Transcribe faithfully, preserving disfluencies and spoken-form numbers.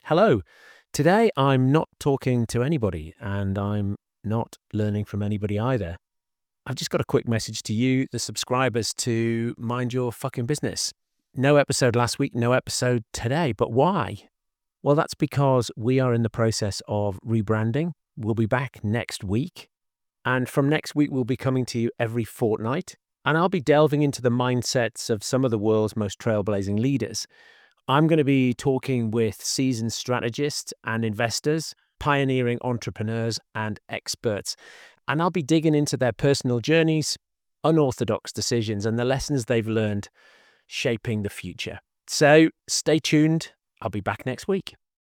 Hello. Today I'm not talking to anybody and I'm not learning from anybody either. I've just got a quick message to you, the subscribers, to mind your fucking business. No episode last week, no episode today. But why? Well, that's because we are in the process of rebranding. We'll be back next week. And from next week, we'll be coming to you every fortnight. And I'll be delving into the mindsets of some of the world's most trailblazing leaders. I'm going to be talking with seasoned strategists and investors, pioneering entrepreneurs and experts. And I'll be digging into their personal journeys, unorthodox decisions, and the lessons they've learned shaping the future. So stay tuned. I'll be back next week.